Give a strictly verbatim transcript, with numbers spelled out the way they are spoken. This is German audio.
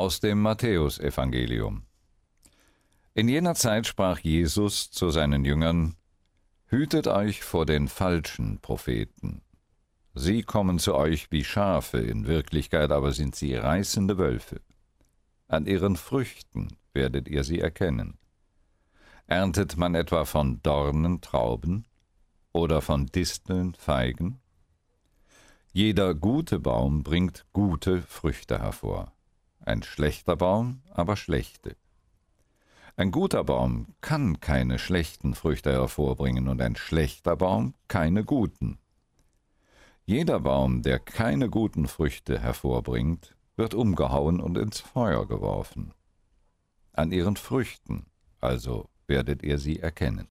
Aus dem Matthäusevangelium. In jener Zeit sprach Jesus zu seinen Jüngern: Hütet euch vor den falschen Propheten. Sie kommen zu euch wie Schafe, in Wirklichkeit aber sind sie reißende Wölfe. An ihren Früchten werdet ihr sie erkennen. Erntet man etwa von Dornen Trauben oder von Disteln Feigen? Jeder gute Baum bringt gute Früchte hervor, ein schlechter Baum aber schlechte. Ein guter Baum kann keine schlechten Früchte hervorbringen und ein schlechter Baum keine guten. Jeder Baum, der keine guten Früchte hervorbringt, wird umgehauen und ins Feuer geworfen. An ihren Früchten also werdet ihr sie erkennen.